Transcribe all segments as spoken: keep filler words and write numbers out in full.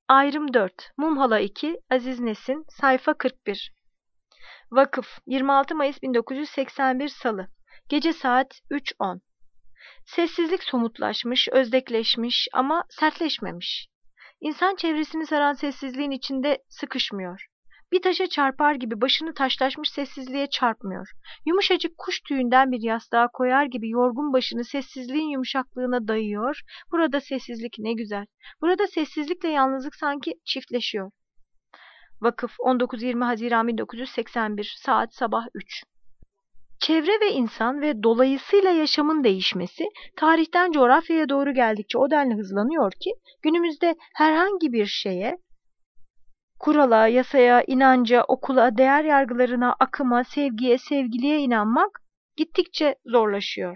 Ayrım dört. Mumhala iki. Aziz Nesin. Sayfa kırk bir. Vakıf. yirmi altı Mayıs bin dokuz yüz seksen bir Salı. Gece saat üç on. Sessizlik somutlaşmış, özdekleşmiş ama sertleşmemiş. İnsan çevresini saran sessizliğin içinde sıkışmıyor. Bir taşa çarpar gibi başını taşlaşmış sessizliğe çarpmıyor. Yumuşacık kuş tüyünden bir yastığa koyar gibi yorgun başını sessizliğin yumuşaklığına dayıyor. Burada sessizlik ne güzel. Burada sessizlikle yalnızlık sanki çiftleşiyor. Vakıf. on dokuz yirmi Haziran bin dokuz yüz seksen bir. Saat sabah üç. Çevre ve insan ve dolayısıyla yaşamın değişmesi tarihten coğrafyaya doğru geldikçe o denli hızlanıyor ki günümüzde herhangi bir şeye, kurala, yasaya, inanca, okula, değer yargılarına, akıma, sevgiye, sevgiliye inanmak gittikçe zorlaşıyor.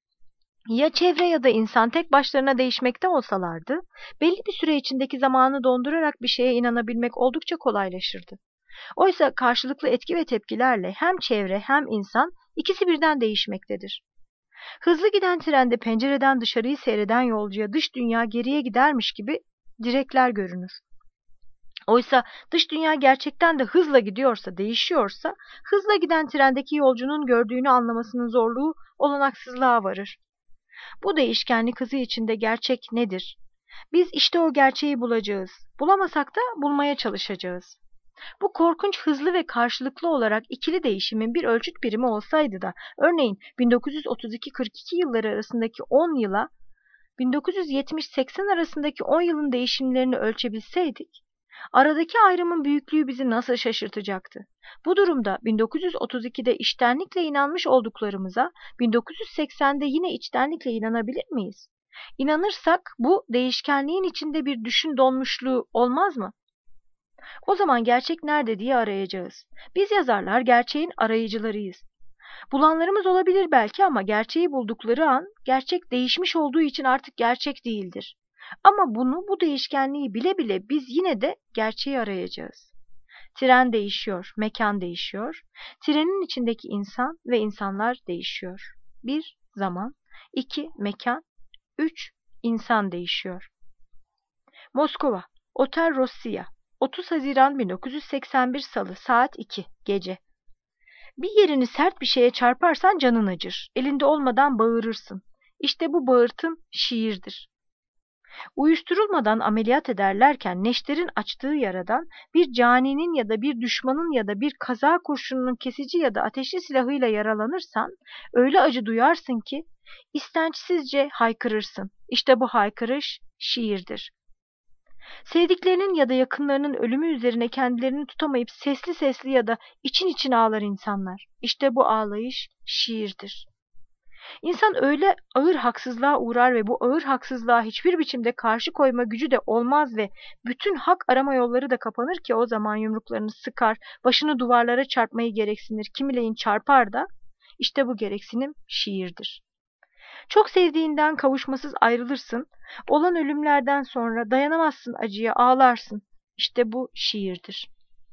Ya çevre ya da insan tek başlarına değişmekte olsalardı, belli bir süre içindeki zamanı dondurarak bir şeye inanabilmek oldukça kolaylaşırdı. Oysa karşılıklı etki ve tepkilerle hem çevre hem insan ikisi birden değişmektedir. Hızlı giden trende pencereden dışarıyı seyreden yolcuya dış dünya geriye gidermiş gibi direkler görünür. Oysa dış dünya gerçekten de hızla gidiyorsa, değişiyorsa, hızla giden trendeki yolcunun gördüğünü anlamasının zorluğu olanaksızlığa varır. Bu değişkenlik hızı içinde gerçek nedir? Biz işte o gerçeği bulacağız. Bulamasak da bulmaya çalışacağız. Bu korkunç hızlı ve karşılıklı olarak ikili değişimin bir ölçüt birimi olsaydı da, örneğin bin dokuz yüz otuz iki kırk iki yılları arasındaki on yıla bin dokuz yüz yetmiş seksen arasındaki on yılın değişimlerini ölçebilseydik, aradaki ayrımın büyüklüğü bizi nasıl şaşırtacaktı? Bu durumda bin dokuz yüz otuz ikide içtenlikle inanmış olduklarımıza bin dokuz yüz seksende yine içtenlikle inanabilir miyiz? İnanırsak bu değişkenliğin içinde bir düşün donmuşluğu olmaz mı? O zaman gerçek nerede diye arayacağız. Biz yazarlar gerçeğin arayıcılarıyız. Bulanlarımız olabilir belki ama gerçeği buldukları an gerçek değişmiş olduğu için artık gerçek değildir. Ama bunu, bu değişkenliği bile bile biz yine de gerçeği arayacağız. Tren değişiyor, mekan değişiyor. Trenin içindeki insan ve insanlar değişiyor. Bir, zaman. iki, mekan. Üç, insan değişiyor. Moskova, Otel Rossiya. otuz Haziran bin dokuz yüz seksen bir Salı, saat iki, gece. Bir yerini sert bir şeye çarparsan canın acır. Elinde olmadan bağırırsın. İşte bu bağırtın şiirdir. Uyuşturulmadan ameliyat ederlerken neşterin açtığı yaradan bir caninin ya da bir düşmanın ya da bir kaza kurşununun kesici ya da ateşli silahıyla yaralanırsan öyle acı duyarsın ki istençsizce haykırırsın. İşte bu haykırış şiirdir. Sevdiklerinin ya da yakınlarının ölümü üzerine kendilerini tutamayıp sesli sesli ya da için için ağlar insanlar. İşte bu ağlayış şiirdir. İnsan öyle ağır haksızlığa uğrar ve bu ağır haksızlığa hiçbir biçimde karşı koyma gücü de olmaz ve bütün hak arama yolları da kapanır ki o zaman yumruklarını sıkar, başını duvarlara çarpmayı gereksinir, kimileyin çarpar da, işte bu gereksinim şiirdir. Çok sevdiğinden kavuşmasız ayrılırsın, olan ölümlerden sonra dayanamazsın acıya, ağlarsın. İşte bu şiirdir.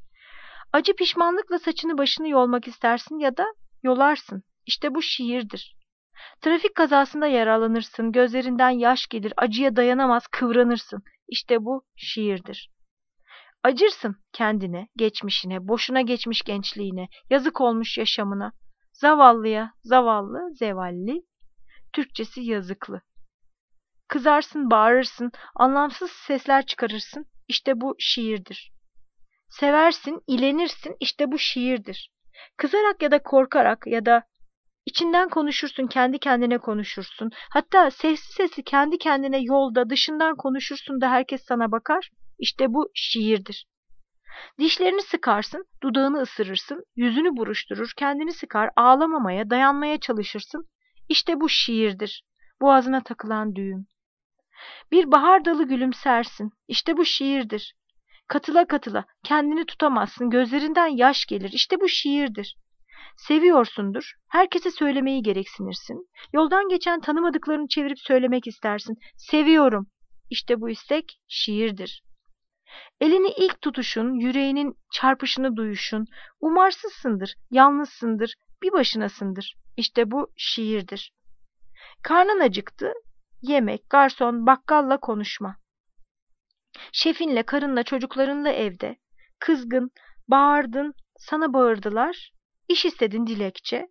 Acı pişmanlıkla saçını başını yolmak istersin ya da yolarsın. İşte bu şiirdir. Trafik kazasında yaralanırsın, gözlerinden yaş gelir, acıya dayanamaz kıvranırsın. İşte bu şiirdir. Acırsın kendine, geçmişine, boşuna geçmiş gençliğine, yazık olmuş yaşamına. Zavallıya, zavallı, zevalli, Türkçesi yazıklı. Kızarsın, bağırırsın, anlamsız sesler çıkarırsın. İşte bu şiirdir. Seversin, ilenirsin. İşte bu şiirdir. Kızarak ya da korkarak ya da içinden konuşursun, kendi kendine konuşursun. Hatta sessiz sesli kendi kendine yolda, dışından konuşursun da herkes sana bakar. İşte bu şiirdir. Dişlerini sıkarsın, dudağını ısırırsın, yüzünü buruşturur, kendini sıkar, ağlamamaya, dayanmaya çalışırsın. İşte bu şiirdir. Boğazına takılan düğüm. Bir bahar dalı gülümsersin. İşte bu şiirdir. Katıla katıla, kendini tutamazsın, gözlerinden yaş gelir. İşte bu şiirdir. Seviyorsundur, herkese söylemeyi gereksinirsin. Yoldan geçen tanımadıklarını çevirip söylemek istersin. Seviyorum. İşte bu istek şiirdir. Elini ilk tutuşun, yüreğinin çarpışını duyuşun, umarsızsındır, yalnızsındır, bir başınasındır. İşte bu şiirdir. Karnın acıktı, yemek, garson, bakkalla konuşma. Şefinle, karınla, çocuklarınla evde. Kızgın, bağırdın, sana bağırdılar. İş istedin dilekçe.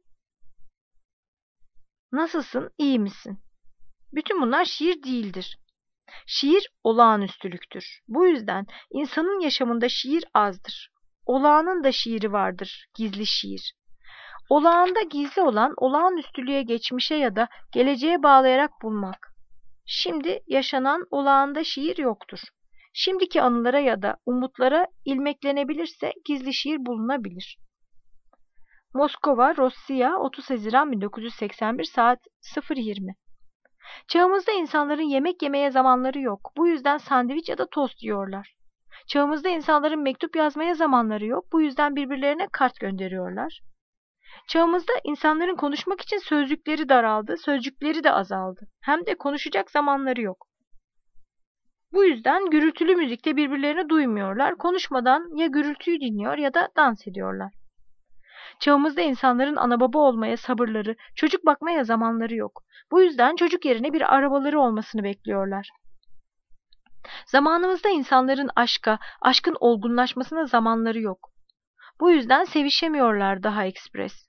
Nasılsın, iyi misin? Bütün bunlar şiir değildir. Şiir olağanüstülüktür. Bu yüzden insanın yaşamında şiir azdır. Olağanın da şiiri vardır, gizli şiir. Olağanda gizli olan olağanüstülüğe, geçmişe ya da geleceğe bağlayarak bulmak. Şimdi yaşanan olağanda şiir yoktur. Şimdiki anılara ya da umutlara ilmeklenebilirse gizli şiir bulunabilir. Moskova, Rusya, otuz Haziran bin dokuz yüz seksen bir saat sıfır yirmi. Çağımızda insanların yemek yemeye zamanları yok. Bu yüzden sandviç ya da tost yiyorlar. Çağımızda insanların mektup yazmaya zamanları yok. Bu yüzden birbirlerine kart gönderiyorlar. Çağımızda insanların konuşmak için sözcükleri daraldı, sözcükleri de azaldı. Hem de konuşacak zamanları yok. Bu yüzden gürültülü müzikte birbirlerini duymuyorlar. Konuşmadan ya gürültüyü dinliyor ya da dans ediyorlar. Çağımızda insanların ana baba olmaya sabırları, çocuk bakmaya zamanları yok. Bu yüzden çocuk yerine bir arabaları olmasını bekliyorlar. Zamanımızda insanların aşka, aşkın olgunlaşmasına zamanları yok. Bu yüzden sevişemiyorlar daha ekspres.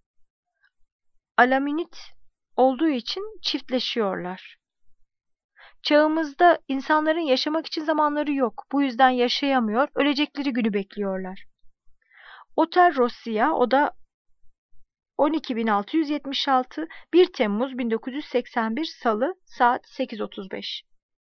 Alaminit olduğu için çiftleşiyorlar. Çağımızda insanların yaşamak için zamanları yok. Bu yüzden yaşayamıyor, ölecekleri günü bekliyorlar. Otel Rusya, o da on iki bin altı yüz yetmiş altı, bir Temmuz bin dokuz yüz seksen bir Salı, saat sekiz otuz beş.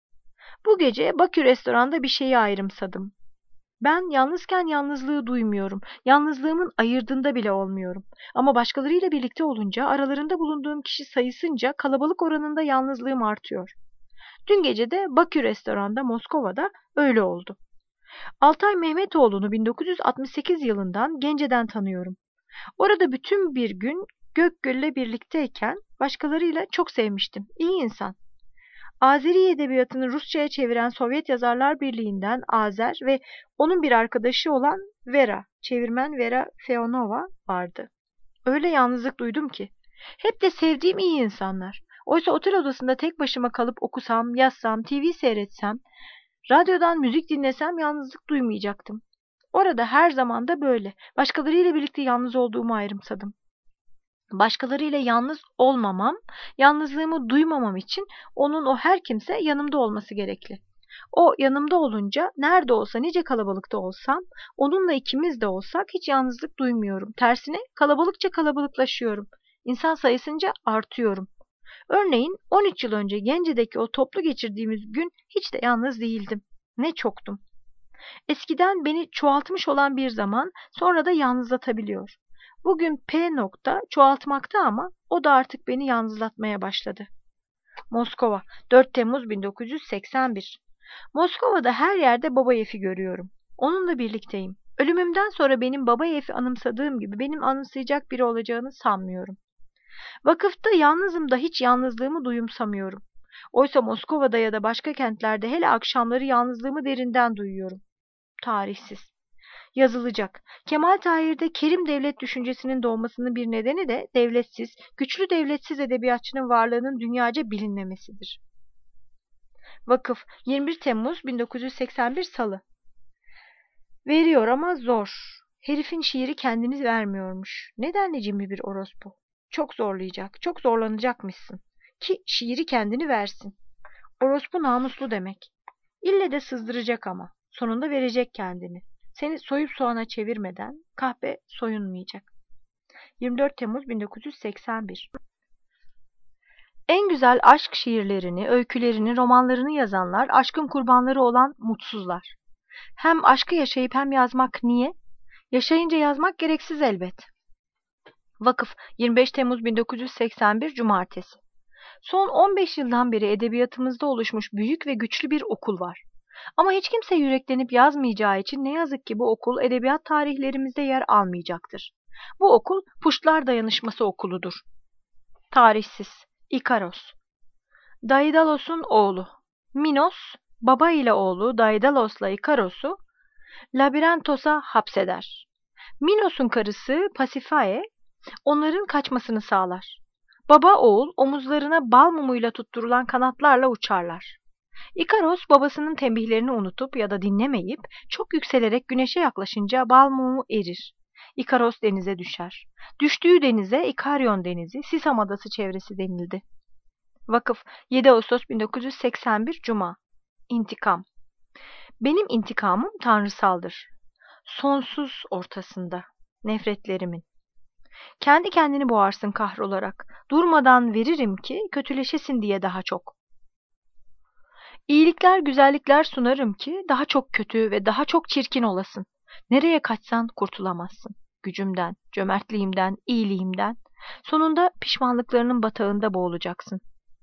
Bu gece Bakü restoranda bir şeyi ayrımsadım. Ben yalnızken yalnızlığı duymuyorum. Yalnızlığımın ayırdığında bile olmuyorum. Ama başkalarıyla birlikte olunca, aralarında bulunduğum kişi sayısınca kalabalık oranında yalnızlığım artıyor. Dün gece de Bakü restoranda Moskova'da öyle oldu. Altay Mehmetoğlu'nu bin dokuz yüz altmış sekiz yılından Gence'den tanıyorum. Orada bütün bir gün Gökgül'le birlikteyken başkalarıyla çok sevmiştim. İyi insan. Azeri edebiyatını Rusça'ya çeviren Sovyet Yazarlar Birliği'nden Azer ve onun bir arkadaşı olan Vera, çevirmen Vera Feonova vardı. Öyle yalnızlık duydum ki. Hep de sevdiğim iyi insanlar. Oysa otel odasında tek başıma kalıp okusam, yazsam, T V seyretsem, radyodan müzik dinlesem yalnızlık duymayacaktım. Orada her zaman da böyle. Başkalarıyla birlikte yalnız olduğumu ayrımsadım. Başkalarıyla yalnız olmamam, yalnızlığımı duymamam için onun o her kimse yanımda olması gerekli. O yanımda olunca nerede olsa, nice kalabalıkta olsam, onunla ikimiz de olsak hiç yalnızlık duymuyorum. Tersine kalabalıkça kalabalıklaşıyorum. İnsan sayısınca artıyorum. Örneğin on üç yıl önce Gence'deki o toplu geçirdiğimiz gün hiç de yalnız değildim. Ne çoktum. Eskiden beni çoğaltmış olan bir zaman sonra da yalnızlatabiliyor. Bugün P nokta çoğaltmakta ama o da artık beni yalnızlatmaya başladı. Moskova, dört Temmuz bin dokuz yüz seksen bir. Moskova'da her yerde Babayev'i görüyorum. Onunla birlikteyim. Ölümümden sonra benim Babayev'i anımsadığım gibi benim anımsayacak biri olacağını sanmıyorum. Vakıfta yalnızım da hiç yalnızlığımı duyumsamıyorum. Oysa Moskova'da ya da başka kentlerde hele akşamları yalnızlığımı derinden duyuyorum. Tarihsiz. Yazılacak. Kemal Tahir'de Kerim devlet düşüncesinin doğmasının bir nedeni de devletsiz, güçlü devletsiz edebiyatçının varlığının dünyaca bilinmemesidir. Vakıf, yirmi bir Temmuz bin dokuz yüz seksen bir Salı. Veriyor ama zor. Herifin şiiri kendini vermiyormuş. Neden cimri bir orospu? Çok zorlayacak, çok zorlanacakmışsın. Ki şiiri kendini versin. Orospu namuslu demek. İlle de sızdıracak ama. Sonunda verecek kendini. Seni soyup soğana çevirmeden kahpe soyunmayacak. yirmi dört Temmuz bin dokuz yüz seksen bir. En güzel aşk şiirlerini, öykülerini, romanlarını yazanlar aşkın kurbanları olan mutsuzlar. Hem aşkı yaşayıp hem yazmak niye? Yaşayınca yazmak gereksiz elbet. Vakıf, yirmi beş Temmuz bin dokuz yüz seksen bir Cumartesi. Son on beş yıldan beri edebiyatımızda oluşmuş büyük ve güçlü bir okul var. Ama hiç kimse yüreklenip yazmayacağı için ne yazık ki bu okul edebiyat tarihlerimizde yer almayacaktır. Bu okul Puştlar Dayanışması okuludur. Tarihsiz. İkaros. Daidalos'un oğlu. Minos, baba ile oğlu Daidalos'la İkaros'u Labirentos'a hapseder. Minos'un karısı Pasifae onların kaçmasını sağlar. Baba oğul omuzlarına bal mumuyla tutturulan kanatlarla uçarlar. İkaros babasının tembihlerini unutup ya da dinlemeyip çok yükselerek güneşe yaklaşınca bal mumu erir. İkaros denize düşer. Düştüğü denize İkaryon Denizi, Sisam Adası çevresi denildi. Vakıf yedi Ağustos bin dokuz yüz seksen bir Cuma. İntikam. Benim intikamım tanrısaldır. Sonsuz ortasında. Nefretlerimin. Kendi kendini boğarsın kahrolarak. Durmadan veririm ki kötüleşesin diye daha çok. İyilikler, güzellikler sunarım ki daha çok kötü ve daha çok çirkin olasın. Nereye kaçsan kurtulamazsın. Gücümden, cömertliğimden, iyiliğimden. Sonunda pişmanlıklarının batağında boğulacaksın.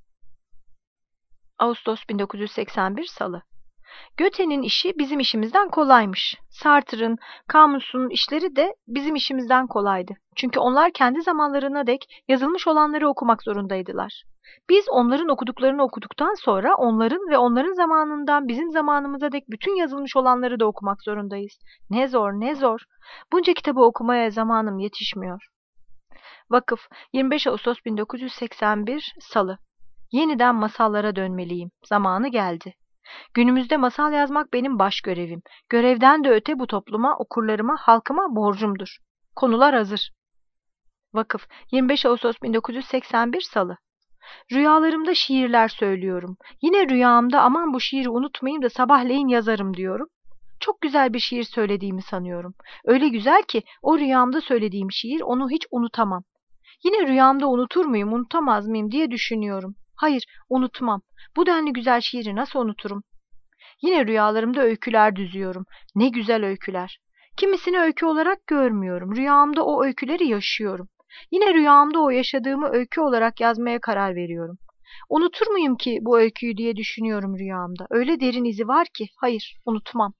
Ağustos bin dokuz yüz seksen bir Salı. Goethe'nin işi bizim işimizden kolaymış. Sartre'ın, Camus'un işleri de bizim işimizden kolaydı. Çünkü onlar kendi zamanlarına dek yazılmış olanları okumak zorundaydılar. Biz onların okuduklarını okuduktan sonra onların ve onların zamanından bizim zamanımıza dek bütün yazılmış olanları da okumak zorundayız. Ne zor, ne zor. Bunca kitabı okumaya zamanım yetişmiyor. Vakıf yirmi beş Ağustos bin dokuz yüz seksen bir Salı. Yeniden masallara dönmeliyim. Zamanı geldi. Günümüzde masal yazmak benim baş görevim. Görevden de öte bu topluma, okurlarıma, halkıma borcumdur. Konular hazır. Vakıf yirmi beş Ağustos bin dokuz yüz seksen bir Salı. Rüyalarımda şiirler söylüyorum. Yine rüyamda aman bu şiiri unutmayayım da sabahleyin yazarım diyorum. Çok güzel bir şiir söylediğimi sanıyorum. Öyle güzel ki o rüyamda söylediğim şiir onu hiç unutamam. Yine rüyamda unutur muyum, unutamaz mıyım diye düşünüyorum. Hayır, unutmam. Bu denli güzel şiiri nasıl unuturum? Yine rüyalarımda öyküler düzüyorum. Ne güzel öyküler. Kimisini öykü olarak görmüyorum. Rüyamda o öyküleri yaşıyorum. Yine rüyamda o yaşadığımı öykü olarak yazmaya karar veriyorum. Unutur muyum ki bu öyküyü diye düşünüyorum rüyamda. Öyle derin izi var ki, hayır, unutmam.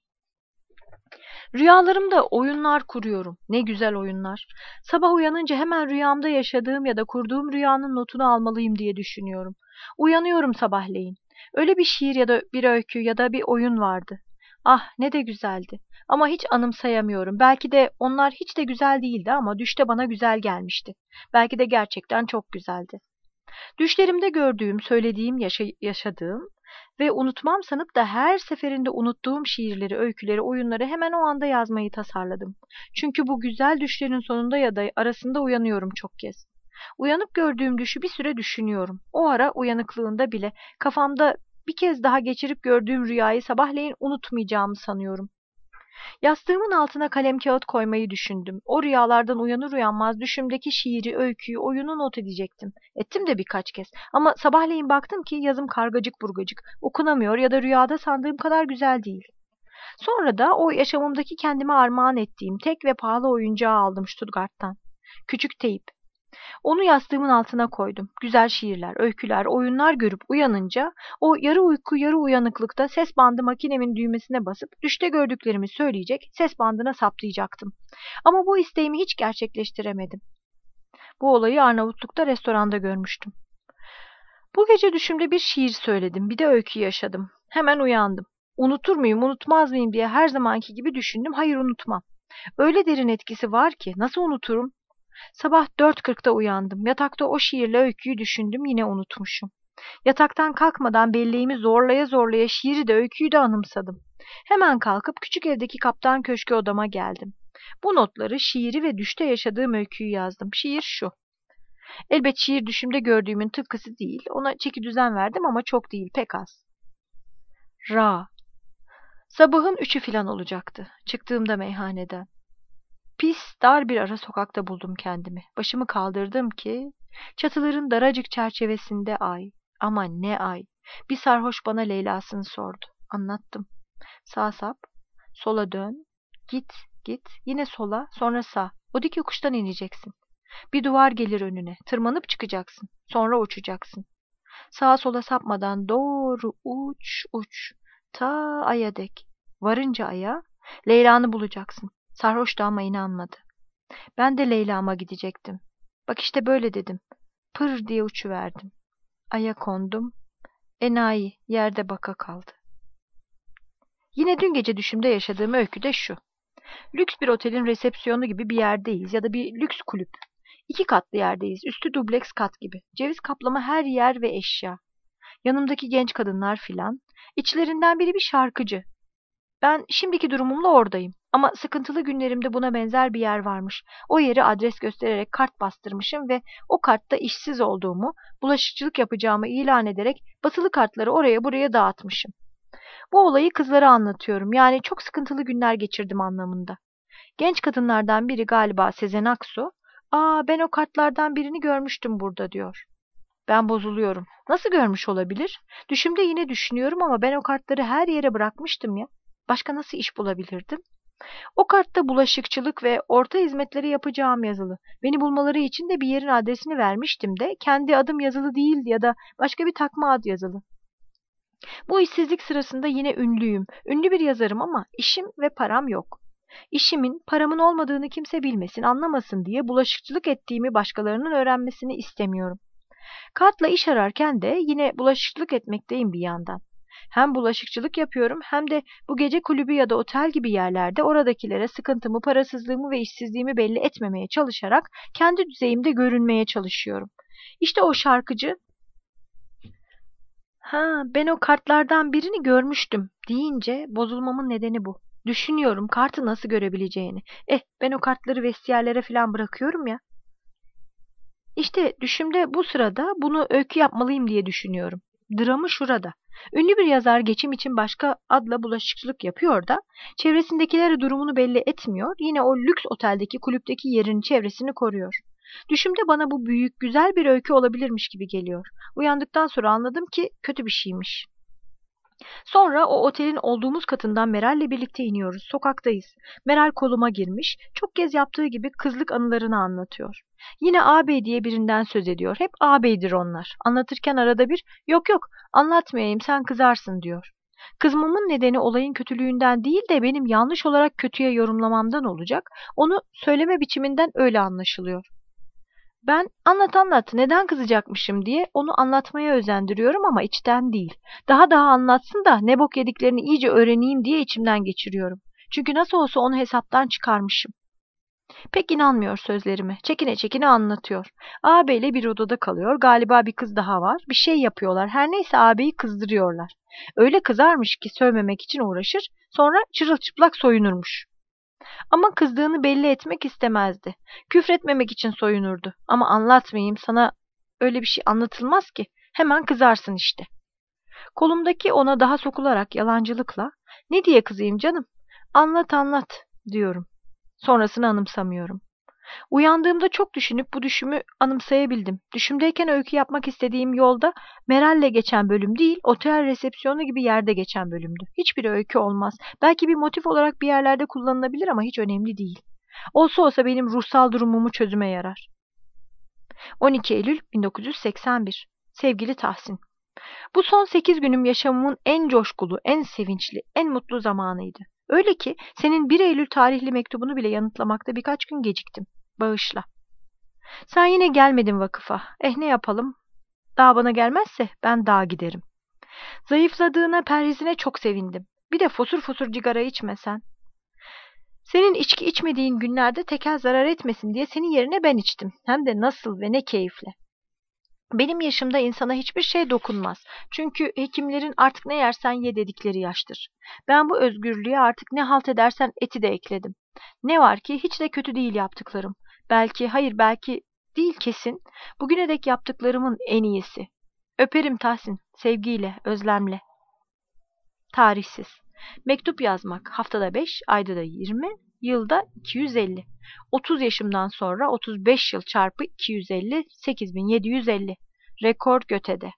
Rüyalarımda oyunlar kuruyorum. Ne güzel oyunlar. Sabah uyanınca hemen rüyamda yaşadığım ya da kurduğum rüyanın notunu almalıyım diye düşünüyorum. Uyanıyorum sabahleyin. Öyle bir şiir ya da bir öykü ya da bir oyun vardı. Ah ne de güzeldi. Ama hiç anımsayamıyorum. Belki de onlar hiç de güzel değildi ama düşte bana güzel gelmişti. Belki de gerçekten çok güzeldi. Düşlerimde gördüğüm, söylediğim, yaşa yaşadığım ve unutmam sanıp da her seferinde unuttuğum şiirleri, öyküleri, oyunları hemen o anda yazmayı tasarladım. Çünkü bu güzel düşlerin sonunda ya da arasında uyanıyorum çok kez. Uyanıp gördüğüm düşü bir süre düşünüyorum. O ara uyanıklığında bile kafamda bir kez daha geçirip gördüğüm rüyayı sabahleyin unutmayacağımı sanıyorum. Yastığımın altına kalem kağıt koymayı düşündüm. O rüyalardan uyanır uyanmaz düşümdeki şiiri, öyküyü, oyunu not edecektim. Ettim de birkaç kez. Ama sabahleyin baktım ki yazım kargacık burgacık, okunamıyor ya da rüyada sandığım kadar güzel değil. Sonra da o yaşamımdaki kendime armağan ettiğim tek ve pahalı oyuncağı aldım Stuttgart'tan. Küçük teyip. Onu yastığımın altına koydum. Güzel şiirler, öyküler, oyunlar görüp uyanınca o yarı uyku yarı uyanıklıkta ses bandı makinemin düğmesine basıp düşte gördüklerimi söyleyecek, ses bandına saplayacaktım. Ama bu isteğimi hiç gerçekleştiremedim. Bu olayı Arnavutluk'ta restoranda görmüştüm. Bu gece düşümde bir şiir söyledim, bir de öykü yaşadım. Hemen uyandım. Unutur muyum, unutmaz mıyım diye her zamanki gibi düşündüm. Hayır unutmam. Öyle derin etkisi var ki nasıl unuturum? Sabah dört kırkta uyandım. Yatakta o şiirle öyküyü düşündüm, yine unutmuşum. Yataktan kalkmadan belleğimi zorlaya zorlaya şiiri de öyküyü de anımsadım. Hemen kalkıp küçük evdeki kaptan köşkü odama geldim. Bu notları, şiiri ve düşte yaşadığım öyküyü yazdım. Şiir şu. Elbet şiir düşümde gördüğümün tıpkısı değil. Ona çeki düzen verdim ama çok değil, pek az. Ra. Sabahın üçü filan olacaktı. Çıktığımda meyhaneden. Pis, dar bir ara sokakta buldum kendimi. Başımı kaldırdım ki çatıların daracık çerçevesinde ay. Ama ne ay. Bir sarhoş bana Leyla'sını sordu. Anlattım. Sağ sap, sola dön, git, git, yine sola, sonra sağ. O dik yokuştan ineceksin. Bir duvar gelir önüne. Tırmanıp çıkacaksın. Sonra uçacaksın. Sağa sola sapmadan doğru uç uç. Ta aya dek. Varınca aya Leyla'nı bulacaksın. Sarhoştu ama inanmadı. Ben de Leyla'ma gidecektim. Bak işte böyle dedim. Pır diye uçuverdim. Aya kondum. Enayi yerde baka kaldı. Yine dün gece düşümde yaşadığım öykü de şu. Lüks bir otelin resepsiyonu gibi bir yerdeyiz ya da bir lüks kulüp. İki katlı yerdeyiz. Üstü dubleks kat gibi. Ceviz kaplama her yer ve eşya. Yanımdaki genç kadınlar filan. İçlerinden biri bir şarkıcı. Ben şimdiki durumumla oradayım. Ama sıkıntılı günlerimde buna benzer bir yer varmış. O yeri adres göstererek kart bastırmışım ve o kartta işsiz olduğumu, bulaşıkçılık yapacağımı ilan ederek basılı kartları oraya buraya dağıtmışım. Bu olayı kızlara anlatıyorum. Yani çok sıkıntılı günler geçirdim anlamında. Genç kadınlardan biri galiba Sezen Aksu, "Aa, ben o kartlardan birini görmüştüm burada," diyor. Ben bozuluyorum. Nasıl görmüş olabilir? Düşümde yine düşünüyorum ama ben o kartları her yere bırakmıştım ya. Başka nasıl iş bulabilirdim? O kartta bulaşıkçılık ve orta hizmetleri yapacağım yazılı. Beni bulmaları için de bir yerin adresini vermiştim de kendi adım yazılı değil ya da başka bir takma ad yazılı. Bu işsizlik sırasında yine ünlüyüm. Ünlü bir yazarım ama işim ve param yok. İşimin, paramın olmadığını kimse bilmesin, anlamasın diye bulaşıkçılık ettiğimi başkalarının öğrenmesini istemiyorum. Kartla iş ararken de yine bulaşıkçılık etmekteyim bir yandan. Hem bulaşıkçılık yapıyorum hem de bu gece kulübü ya da otel gibi yerlerde oradakilere sıkıntımı, parasızlığımı ve işsizliğimi belli etmemeye çalışarak kendi düzeyimde görünmeye çalışıyorum. İşte o şarkıcı, "Ha, ben o kartlardan birini görmüştüm," deyince bozulmamın nedeni bu. Düşünüyorum kartı nasıl görebileceğini. Eh, ben o kartları vestiyerlere falan bırakıyorum ya. İşte düşümde bu sırada bunu öykü yapmalıyım diye düşünüyorum. Dramı şurada. Ünlü bir yazar geçim için başka adla bulaşıkçılık yapıyor da çevresindekilere durumunu belli etmiyor. Yine o lüks oteldeki kulüpteki yerin çevresini koruyor. Düşümde bana bu büyük güzel bir öykü olabilirmiş gibi geliyor. Uyandıktan sonra anladım ki kötü bir şeymiş. Sonra o otelin olduğumuz katından Meral'le birlikte iniyoruz. Sokaktayız. Meral koluma girmiş, çok kez yaptığı gibi kızlık anılarını anlatıyor. Yine ağabey diye birinden söz ediyor. Hep ağabeydir onlar. Anlatırken arada bir, "Yok yok, anlatmayayım, sen kızarsın," diyor. Kızmamın nedeni olayın kötülüğünden değil de benim yanlış olarak kötüye yorumlamamdan olacak. Onu söyleme biçiminden öyle anlaşılıyor. Ben "Anlat anlat, neden kızacakmışım," diye onu anlatmaya özendiriyorum ama içten değil. Daha daha anlatsın da ne bok yediklerini iyice öğreneyim diye içimden geçiriyorum. Çünkü nasıl olsa onu hesaptan çıkarmışım. Pek inanmıyor sözlerime. Çekine çekine anlatıyor. Ağabeyle bir odada kalıyor. Galiba bir kız daha var. Bir şey yapıyorlar. Her neyse ağabeyi kızdırıyorlar. Öyle kızarmış ki sövmemek için uğraşır. Sonra çırılçıplak soyunurmuş. Ama kızdığını belli etmek istemezdi. Küfretmemek için soyunurdu. Ama anlatmayayım sana, öyle bir şey anlatılmaz ki. Hemen kızarsın işte. Kolumdaki ona daha sokularak yalancılıkla, "Ne diye kızayım canım? Anlat anlat," diyorum. Sonrasını anımsamıyorum. Uyandığımda çok düşünüp bu düşümü anımsayabildim. Düşümdeyken öykü yapmak istediğim yolda Meral'le geçen bölüm değil, otel resepsiyonu gibi yerde geçen bölümdü. Hiçbir öykü olmaz. Belki bir motif olarak bir yerlerde kullanılabilir ama hiç önemli değil. Olsa olsa benim ruhsal durumumu çözüme yarar. on iki Eylül bin dokuz yüz seksen bir. Sevgili Tahsin, bu son sekiz günüm yaşamımın en coşkulu, en sevinçli, en mutlu zamanıydı. Öyle ki senin bir Eylül tarihli mektubunu bile yanıtlamakta birkaç gün geciktim. Bağışla. Sen yine gelmedin vakıfa. Eh, ne yapalım? Dağ bana gelmezse ben dağa giderim. Zayıfladığına, perhizine çok sevindim. Bir de fosur fosur cigara içmesen. Senin içki içmediğin günlerde tekel zarar etmesin diye senin yerine ben içtim. Hem de nasıl ve ne keyifle. Benim yaşımda insana hiçbir şey dokunmaz. Çünkü hekimlerin artık ne yersen ye dedikleri yaştır. Ben bu özgürlüğe artık ne halt edersen eti de ekledim. Ne var ki hiç de kötü değil yaptıklarım. Belki, hayır belki değil kesin, bugüne dek yaptıklarımın en iyisi. Öperim Tahsin, sevgiyle, özlemle. Tarihsiz. Mektup yazmak haftada beş, ayda da yirmi, yılda iki yüz elli. otuz yaşımdan sonra otuz beş yıl çarpı iki yüz elli, sekiz bin yedi yüz elli. Rekor Göte'de.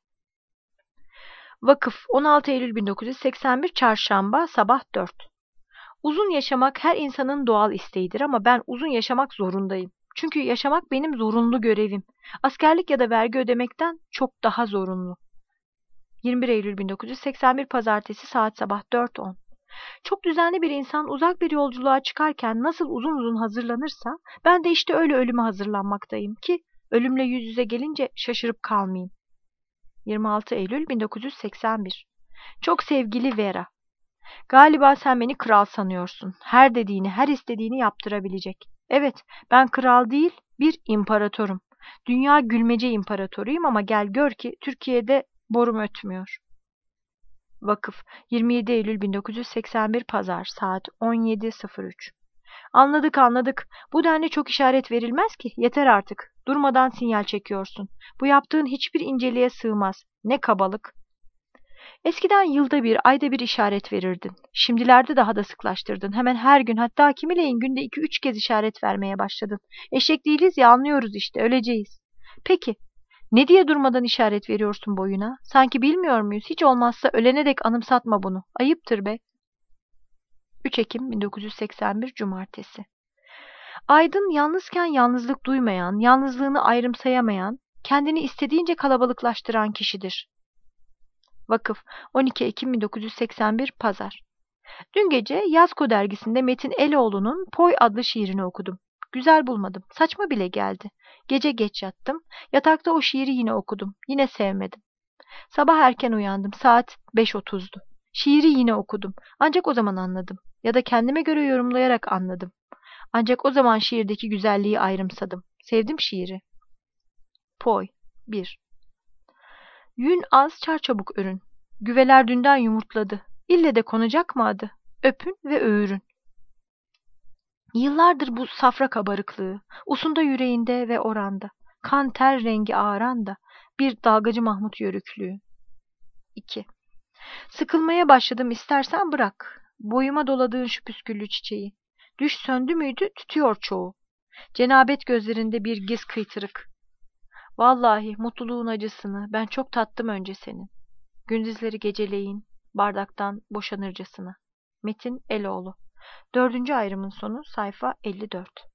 Vakıf, on altı Eylül bin dokuz yüz seksen bir Çarşamba, sabah dört. Uzun yaşamak her insanın doğal isteğidir ama ben uzun yaşamak zorundayım. Çünkü yaşamak benim zorunlu görevim. Askerlik ya da vergi ödemekten çok daha zorunlu. yirmi bir Eylül bin dokuz yüz seksen bir Pazartesi, saat sabah dört on. Çok düzenli bir insan uzak bir yolculuğa çıkarken nasıl uzun uzun hazırlanırsa ben de işte öyle ölüme hazırlanmaktayım ki ölümle yüz yüze gelince şaşırıp kalmayayım. yirmi altı Eylül bin dokuz yüz seksen bir. Çok sevgili Vera. Galiba sen beni kral sanıyorsun. Her dediğini, her istediğini yaptırabilecek. Evet, ben kral değil, bir imparatorum. Dünya gülmece imparatoruyum ama gel gör ki Türkiye'de Borum ötmüyor. Vakıf, yirmi yedi Eylül bin dokuz yüz seksen bir Pazar, saat on yedi sıfır üç. Anladık anladık. Bu denli çok işaret verilmez ki. Yeter artık. Durmadan sinyal çekiyorsun. Bu yaptığın hiçbir inceliğe sığmaz. Ne kabalık. Eskiden yılda bir, ayda bir işaret verirdin. Şimdilerde daha da sıklaştırdın. Hemen her gün, hatta kimileyin günde iki üç kez işaret vermeye başladın. Eşek değiliz ya, anlıyoruz işte, öleceğiz. Peki, ne diye durmadan işaret veriyorsun boyuna? Sanki bilmiyor muyuz? Hiç olmazsa ölene dek anımsatma bunu. Ayıptır be. üç Ekim bin dokuz yüz seksen bir Cumartesi. Aydın yalnızken yalnızlık duymayan, yalnızlığını ayrımsayamayan, kendini istediğince kalabalıklaştıran kişidir. Vakıf, on iki Ekim bin dokuz yüz seksen bir Pazar. Dün gece Yazko dergisinde Metin Eloğlu'nun Poy adlı şiirini okudum. Güzel bulmadım. Saçma bile geldi. Gece geç yattım. Yatakta o şiiri yine okudum. Yine sevmedim. Sabah erken uyandım. Saat beş otuzdu. Şiiri yine okudum. Ancak o zaman anladım. Ya da kendime göre yorumlayarak anladım. Ancak o zaman şiirdeki güzelliği ayrımsadım. Sevdim şiiri. Poy bir. Yün az çarçabuk örün. Güveler dünden yumurtladı. İlle de konacak mı adı? Öpün ve öğürün. Yıllardır bu safra kabarıklığı, usunda yüreğinde ve oranda, kan ter rengi ağaranda, bir dalgacı Mahmut yörüklüğü. iki. Sıkılmaya başladım, istersen bırak. Boyuma doladığın şu püsküllü çiçeği. Düş söndü müydü tütüyor çoğu. Cenabet gözlerinde bir giz kıytırık. Vallahi mutluluğun acısını ben çok tattım önce senin. Gündüzleri geceleyin, bardaktan boşanırcasına. Metin Eloğlu. Dördüncü ayrımın sonu, sayfa elli dört.